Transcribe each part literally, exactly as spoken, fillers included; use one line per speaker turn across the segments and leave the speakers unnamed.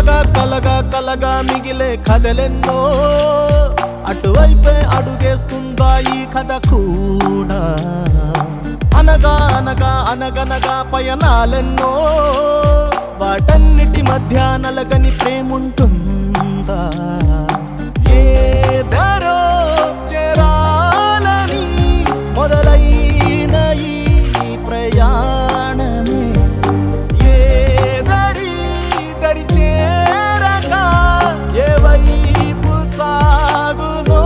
కలగా కలగా కలగా మిగిలే కథలెన్నో అటువైపే అడుగేస్తుందా ఈ కథ కూడా అనగా అనగా అనగనగా పయనాలెన్నో వాటన్నిటి మధ్య నలగని ప్రేముంటుందా ఏ దారో చేరాలని మొదలైన ఈ ప్రయాణమే ఏ దరి దరి చేరక ఏ వైపు సాగునో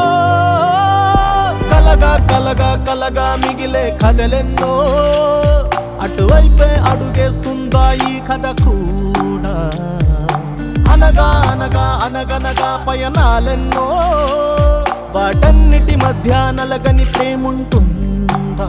కలగా కలగా కలగా మిగిలే కథలెన్నో అటువైపే అడుగేస్తుందా ఈ కథ కూడా అనగా అనగా అనగనగా పయనాలెన్నో వాటన్నిటి మధ్య నలగని ప్రేముంటుందా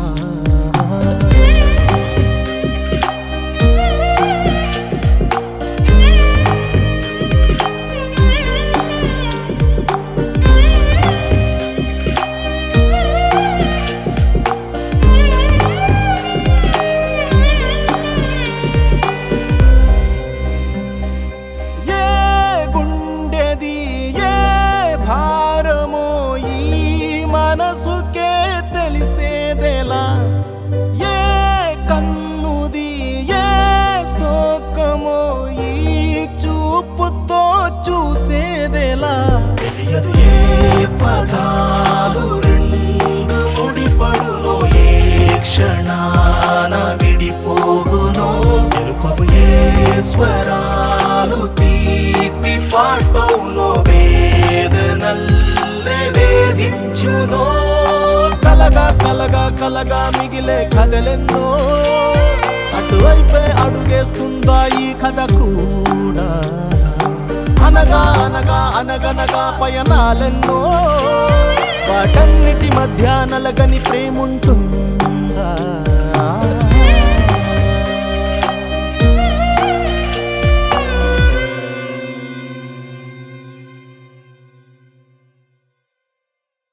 మనసుకే తెలిసేదేలా ఏ కన్నుది ఏ సోకమో ఈ చూపుతో చూసేదేలా తెలియదు ఏ పదాలు రెండు ముడిపడునో ఏ క్షణాన విడిపోగునో తెలుపవు ఏ స్వరాలు తీపి పాటవునో వేదనల్లే వేధించునో కలగా కలగా కలగా మిగిలే కథలెన్నో అటువైపే అడుగేస్తుందా ఈ కథ కూడా అనగా అనగా అనగనగా పయనాలెన్నో వాటన్నిటి మధ్య నలగని ప్రేముంటుంది